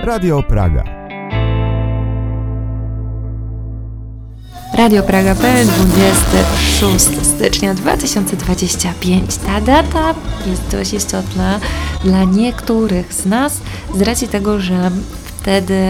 Radio Praga. Radio Praga.pl, 26 stycznia 2025. Ta data jest dość istotna dla niektórych z nas z racji tego, że wtedy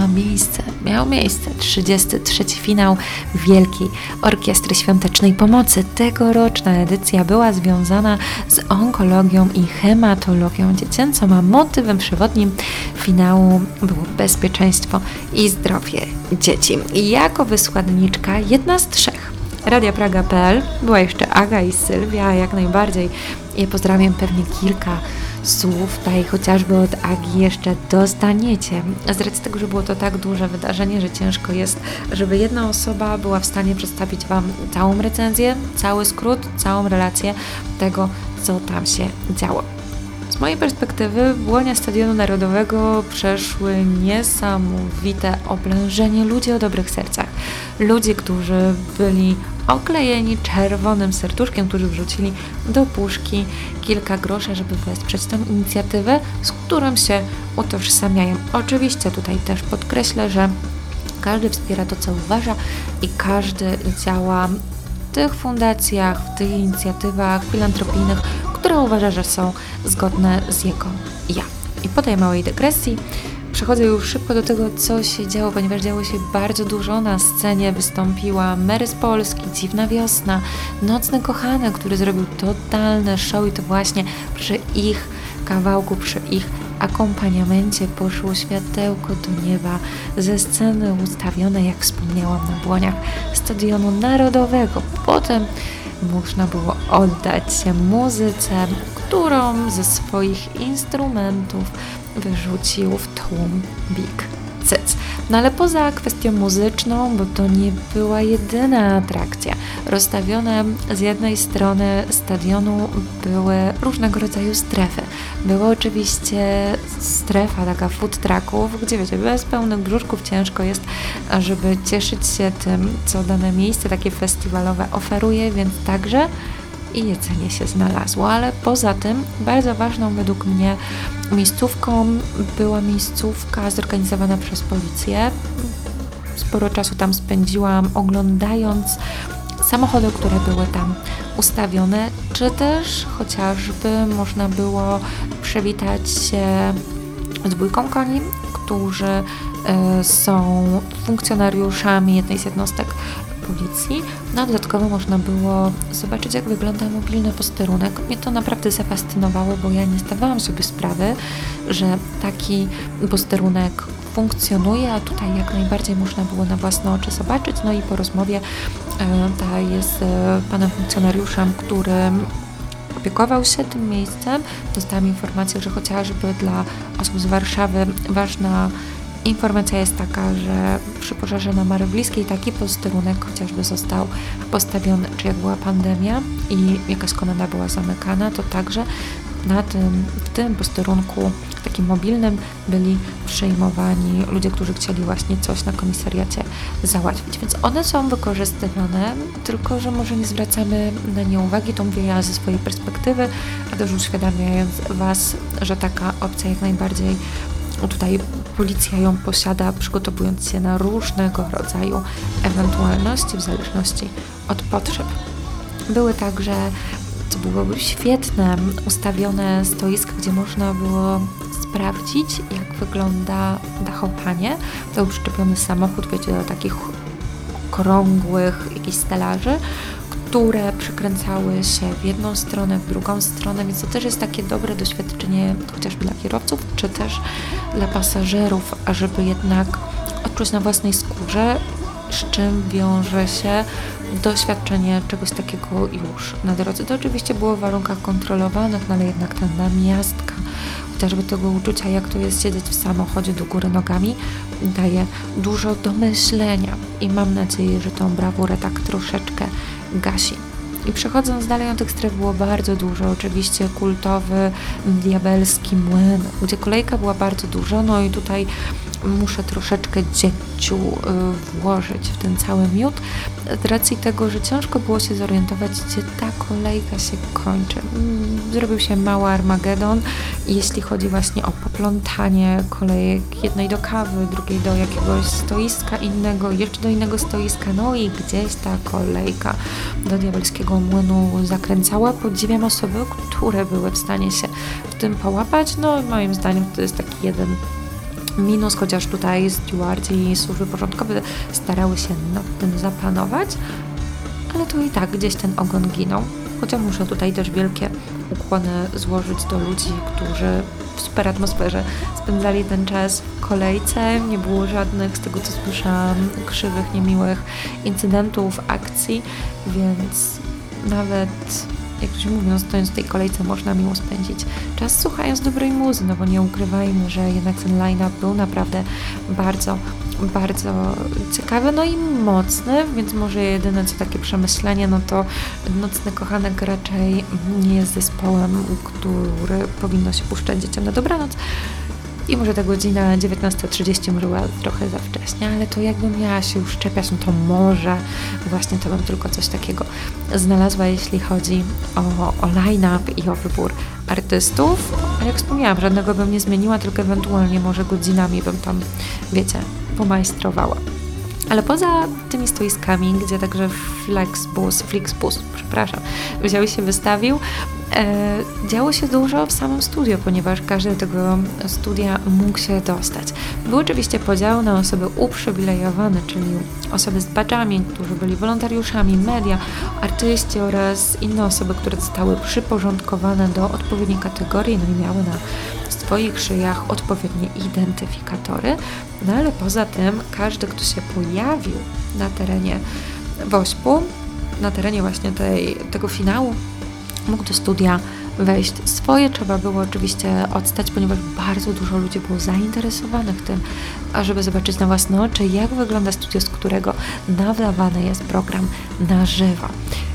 miał miejsce 33. finał Wielkiej Orkiestry Świątecznej Pomocy. Tegoroczna edycja była związana z onkologią i hematologią dziecięcą, a motywem przewodnim finału było bezpieczeństwo i zdrowie dzieci. I jako wysłanniczka jedna z trzech Radia Praga.pl była jeszcze Aga i Sylwia, jak najbardziej je pozdrawiam, pewnie kilka słów tutaj chociażby od Agi jeszcze dostaniecie. Z racji tego, że było to tak duże wydarzenie, że ciężko jest, żeby jedna osoba była w stanie przedstawić Wam całą recenzję, cały skrót, całą relację tego, co tam się działo. Z mojej perspektywy w łonie Stadionu Narodowego przeszły niesamowite oblężenie ludzi o dobrych sercach. Ludzie, którzy byli oklejeni czerwonym serduszkiem, którzy wrzucili do puszki kilka groszy, żeby wesprzeć tę inicjatywę, z którą się utożsamiają. Oczywiście tutaj też podkreślę, że każdy wspiera to, co uważa i każdy działa w tych fundacjach, w tych inicjatywach filantropijnych, które uważa, że są zgodne z jego ja. I po tej małej dygresji przechodzę już szybko do tego, co się działo, ponieważ działo się bardzo dużo. Na scenie wystąpiła Mary z Polski, Dziwna Wiosna, Nocny Kochany, który zrobił totalne show i to właśnie przy ich kawałku, przy ich akompaniamencie poszło światełko do nieba ze sceny ustawionej, jak wspomniałam, na błoniach Stadionu Narodowego. Potem można było oddać się muzyce, którą ze swoich instrumentów wyrzucił w tłum Big Cyc. No ale poza kwestią muzyczną, bo to nie była jedyna atrakcja. Rozstawione z jednej strony stadionu były różnego rodzaju strefy. Była oczywiście strefa taka food trucków, gdzie wiecie, bez pełnych brzuszków ciężko jest, żeby cieszyć się tym, co dane miejsce takie festiwalowe oferuje, więc także i jedzenie się znalazło, ale poza tym bardzo ważną według mnie miejscówką była miejscówka zorganizowana przez policję. Sporo czasu tam spędziłam oglądając samochody, które były tam ustawione, czy też chociażby można było przywitać się z dwójką koni, którzy są funkcjonariuszami jednej z jednostek policji. No dodatkowo można było zobaczyć, jak wygląda mobilny posterunek. Mnie to naprawdę zafascynowało, bo ja nie zdawałam sobie sprawy, że taki posterunek funkcjonuje, a tutaj jak najbardziej można było na własne oczy zobaczyć. No i po rozmowie z panem funkcjonariuszem, który opiekował się tym miejscem, dostałam informację, że chociażby dla osób z Warszawy ważna informacja jest taka, że przy pożarze na Mary Bliskiej taki posterunek chociażby został postawiony, czy jak była pandemia i jakaś komenda była zamykana, to także w tym posterunku takim mobilnym byli przyjmowani ludzie, którzy chcieli właśnie coś na komisariacie załatwić. Więc one są wykorzystywane, tylko że może nie zwracamy na nie uwagi, to mówię ja ze swojej perspektywy, a też uświadamiając Was, że taka opcja jak najbardziej tutaj policja ją posiada, przygotowując się na różnego rodzaju ewentualności w zależności od potrzeb. Były także, co byłoby świetne, ustawione stoiska, gdzie można było sprawdzić, jak wygląda dachowanie. To był przyczepiony samochód, wiecie, do takich okrągłych jakichś stelaży, które przekręcały się w jedną stronę, w drugą stronę, więc to też jest takie dobre doświadczenie chociażby dla kierowców, czy też dla pasażerów, ażeby jednak odczuć na własnej skórze, z czym wiąże się doświadczenie czegoś takiego już na drodze. To oczywiście było w warunkach kontrolowanych, no ale jednak ta namiastka, chociażby tego uczucia, jak to jest siedzieć w samochodzie do góry nogami, daje dużo do myślenia i mam nadzieję, że tą brawurę tak troszeczkę gasi. I przechodząc dalej, tych stref było bardzo dużo. Oczywiście kultowy Diabelski Młyn, gdzie kolejka była bardzo duża, no i tutaj muszę troszeczkę dziegciu włożyć w ten cały miód, z racji tego, że ciężko było się zorientować, gdzie ta kolejka się kończy. Zrobił się mały Armagedon, jeśli chodzi właśnie o poplątanie kolejek, jednej do kawy, drugiej do jakiegoś stoiska innego, jeszcze do innego stoiska, no i gdzieś ta kolejka do Diabelskiego Młynu zakręcała. Podziwiam osoby, które były w stanie się w tym połapać. No moim zdaniem to jest taki jeden minus, chociaż tutaj stewardzi i służby porządkowe starały się nad tym zapanować, ale to i tak gdzieś ten ogon ginął. Chociaż muszę tutaj też wielkie ukłony złożyć do ludzi, którzy w super atmosferze spędzali ten czas w kolejce. Nie było żadnych, z tego co słyszałam, krzywych, niemiłych incydentów, akcji, więc nawet, jak ktoś mówiąc, stojąc w tej kolejce można miło spędzić czas słuchając dobrej muzy, no bo nie ukrywajmy, że jednak ten line-up był naprawdę bardzo, bardzo ciekawy, no i mocny, więc może jedyne co takie przemyślenie, no to Nocny Kochanek raczej nie jest zespołem, który powinno się puszczać dzieciom na dobranoc. I może ta godzina 19:30 może była trochę za wcześnie, ale to jakbym miała się już czepiać, no to może właśnie to bym tylko coś takiego znalazła, jeśli chodzi o line-up i o wybór artystów. Ale jak wspomniałam, żadnego bym nie zmieniła, tylko ewentualnie może godzinami bym tam, wiecie, pomajstrowała. Ale poza tymi stoiskami, gdzie także Flixbus, wziął się wystawił, działo się dużo w samym studio, ponieważ każdy do tego studia mógł się dostać. Był oczywiście podział na osoby uprzywilejowane, czyli osoby z badżami, którzy byli wolontariuszami, media, artyści oraz inne osoby, które zostały przyporządkowane do odpowiedniej kategorii, no i miały na swoich szyjach odpowiednie identyfikatory. No ale poza tym każdy, kto się pojawił na terenie WOŚP-u, na terenie właśnie tego finału, mógł do studia wejść. Swoje trzeba było oczywiście odstać, ponieważ bardzo dużo ludzi było zainteresowanych tym, ażeby zobaczyć na własne oczy, jak wygląda studio, z którego nadawany jest program na żywo.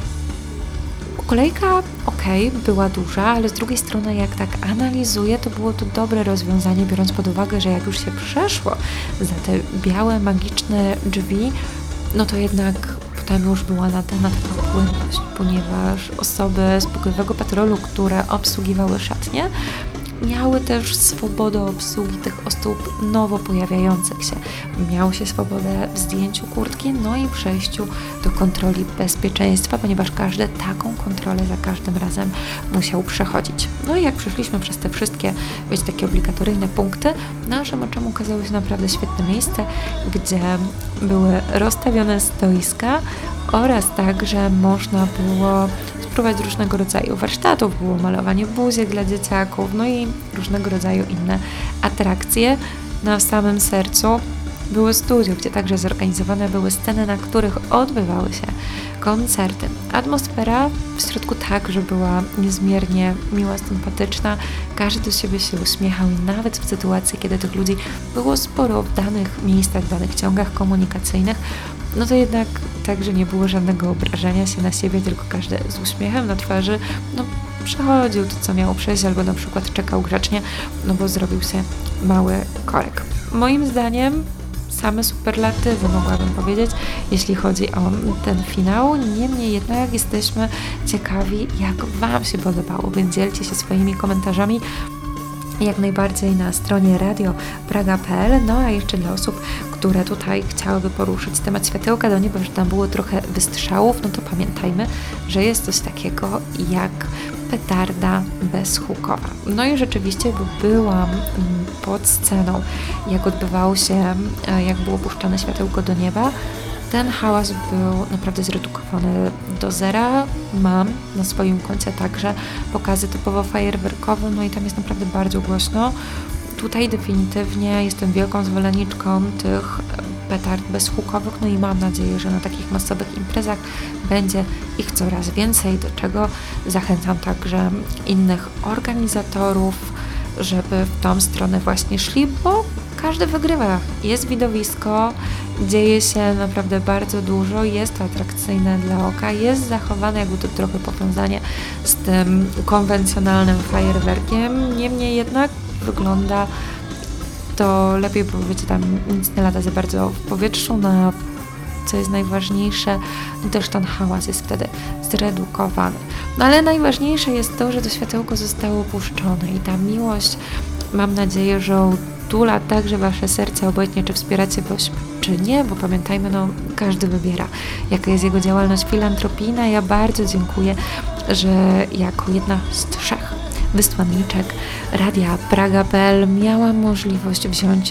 Kolejka była duża, ale z drugiej strony jak tak analizuję, to było to dobre rozwiązanie, biorąc pod uwagę, że jak już się przeszło za te białe, magiczne drzwi, no to jednak potem już była nadana taka płynność, ponieważ osoby z pokojowego patrolu, które obsługiwały szatnie, miały też swobodę obsługi tych osób nowo pojawiających się. Miało się swobodę w zdjęciu kurtki, no i przejściu do kontroli bezpieczeństwa, ponieważ każdy taką kontrolę za każdym razem musiał przechodzić. No i jak przeszliśmy przez te wszystkie, takie obligatoryjne punkty, naszym oczom ukazało się naprawdę świetne miejsce, gdzie były rozstawione stoiska oraz także można było spróbować różnego rodzaju warsztatów, było malowanie buziek dla dzieciaków, no i różnego rodzaju inne atrakcje. Na samym sercu było studio, gdzie także zorganizowane były sceny, na których odbywały się koncerty. Atmosfera w środku także była niezmiernie miła, sympatyczna. Każdy do siebie się uśmiechał i nawet w sytuacji, kiedy tych ludzi było sporo w danych miejscach, w danych ciągach komunikacyjnych, no to jednak także nie było żadnego obrażenia się na siebie, tylko każdy z uśmiechem na twarzy, przechodził to, co miało przejść, albo na przykład czekał grzecznie, bo zrobił się mały korek. Moim zdaniem same superlatywy, mogłabym powiedzieć, jeśli chodzi o ten finał. Niemniej jednak jesteśmy ciekawi, jak Wam się podobało, więc dzielcie się swoimi komentarzami jak najbardziej na stronie radiopraga.pl. No a jeszcze dla osób, które tutaj chciałyby poruszyć temat światełka do nieba, że tam było trochę wystrzałów, no to pamiętajmy, że jest coś takiego jak petarda bezhukowa. No i rzeczywiście byłam pod sceną, jak odbywało się, jak było puszczane światełko do nieba. Ten hałas był naprawdę zredukowany do zera. Mam na swoim koncie także pokazy typowo fajerwerkowe, no i tam jest naprawdę bardzo głośno. Tutaj definitywnie jestem wielką zwolenniczką tych petard bezhukowych, no i mam nadzieję, że na takich masowych imprezach będzie ich coraz więcej, do czego zachęcam także innych organizatorów, żeby w tą stronę właśnie szli, bo każdy wygrywa. Jest widowisko, dzieje się naprawdę bardzo dużo, jest to atrakcyjne dla oka, jest zachowane jakby to trochę powiązanie z tym konwencjonalnym fajerwerkiem, niemniej jednak wygląda to lepiej, bo wiecie, tam nic nie lata za bardzo w powietrzu, no co jest najważniejsze, też ten hałas jest wtedy zredukowany. No ale najważniejsze jest to, że to światełko zostało opuszczone i ta miłość, mam nadzieję, że otula także wasze serce, obojętnie czy wspieracie WOŚP, czy nie, bo pamiętajmy, no każdy wybiera, jaka jest jego działalność filantropijna. Ja bardzo dziękuję, że jako jedna z 3 wysłanniczek Radia Praga.pl miałam możliwość wziąć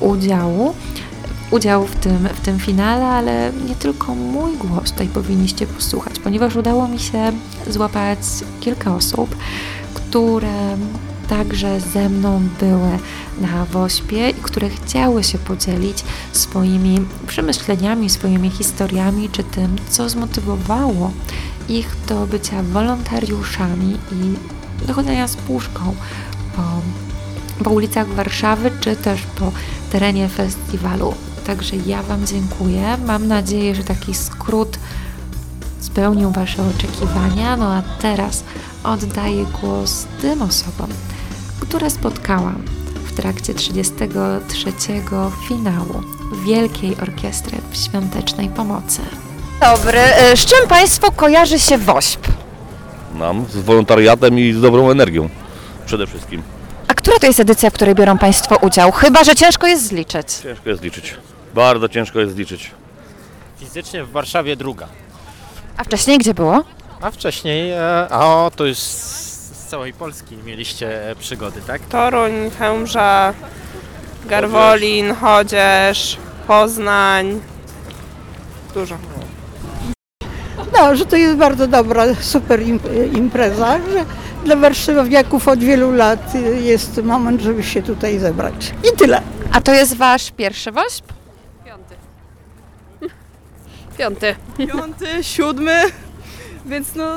udział w tym finale, ale nie tylko mój głos tutaj powinniście posłuchać, ponieważ udało mi się złapać kilka osób, które także ze mną były na WOŚP-ie i które chciały się podzielić swoimi przemyśleniami, swoimi historiami, czy tym, co zmotywowało ich do bycia wolontariuszami i do chodzenia z puszką po ulicach Warszawy, czy też po terenie festiwalu. Także ja wam dziękuję. Mam nadzieję, że taki skrót spełnił wasze oczekiwania. No a teraz oddaję głos tym osobom, które spotkałam w trakcie 33. finału Wielkiej Orkiestry Świątecznej Pomocy. Dobry, z czym Państwu kojarzy się WOŚP? Nam z wolontariatem i z dobrą energią przede wszystkim. A która to jest edycja, w której biorą Państwo udział? Chyba że ciężko jest zliczyć. Ciężko jest liczyć. Bardzo ciężko jest liczyć. Fizycznie w Warszawie druga. A wcześniej gdzie było? A wcześniej, to już z całej Polski mieliście przygody, tak? Toruń, Chełmża, Garwolin, Chodzież, Poznań. Dużo. No, że to jest bardzo dobra, super impreza, że dla warszawiaków od wielu lat jest moment, żeby się tutaj zebrać. I tyle. A to jest Wasz pierwszy WOŚP? Piąty, 7, więc no...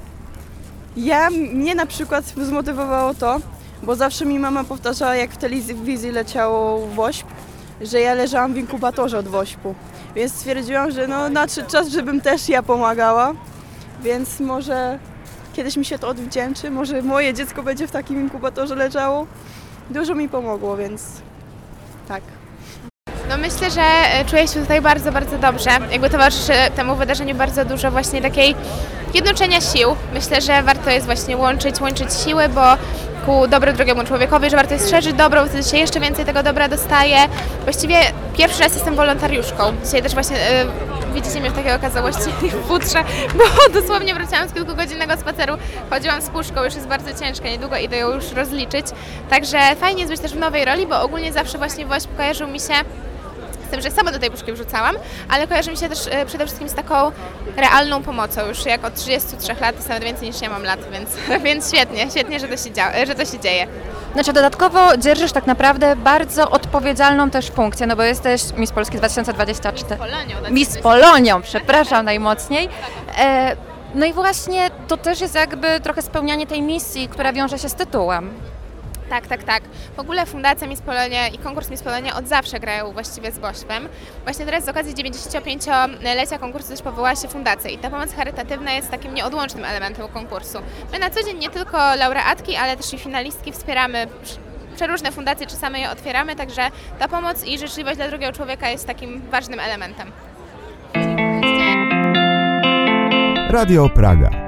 Mnie na przykład zmotywowało to, bo zawsze mi mama powtarzała, jak w telewizji leciało WOŚP, że ja leżałam w inkubatorze od WOŚP-u. Więc stwierdziłam, że no nadszedł czas, żebym też ja pomagała, więc może kiedyś mi się to odwdzięczy, może moje dziecko będzie w takim inkubatorze leżało. Dużo mi pomogło, więc tak. No myślę, że czuję się tutaj bardzo, bardzo dobrze. Jakby towarzyszy temu wydarzeniu bardzo dużo właśnie takiej jednoczenia sił. Myślę, że warto jest właśnie łączyć siły, bo ku dobru drugiemu człowiekowi, że warto jest szerzyć dobro, bo wtedy się jeszcze więcej tego dobra dostaje. Właściwie pierwszy raz jestem wolontariuszką. Dzisiaj też właśnie widzicie mnie w takiej okazałości w futrze, bo dosłownie wróciłam z kilkugodzinnego spaceru. Chodziłam z puszką, już jest bardzo ciężka, niedługo idę ją już rozliczyć. Także fajnie jest być też w nowej roli, bo ogólnie zawsze właśnie WOŚP kojarzył mi się z tym, że sama do tej puszki wrzucałam, ale kojarzy mi się też przede wszystkim z taką realną pomocą. Już jak od 33 lat, jest nawet więcej niż ja mam lat, więc świetnie, że to się dzieje. Znaczy dodatkowo dzierżysz tak naprawdę bardzo odpowiedzialną też funkcję, no bo jesteś Miss Polski 2024. Miss Polonią, przepraszam najmocniej. No i właśnie to też jest jakby trochę spełnianie tej misji, która wiąże się z tytułem. Tak. W ogóle Fundacja Miss Polonia i konkurs Miss Polonia od zawsze grają właściwie z WOŚP-em. Właśnie teraz z okazji 95-lecia konkursu też powołała się fundacja i ta pomoc charytatywna jest takim nieodłącznym elementem konkursu. My na co dzień nie tylko laureatki, ale też i finalistki wspieramy przeróżne fundacje, czy same je otwieramy, także ta pomoc i życzliwość dla drugiego człowieka jest takim ważnym elementem. Radio Praga.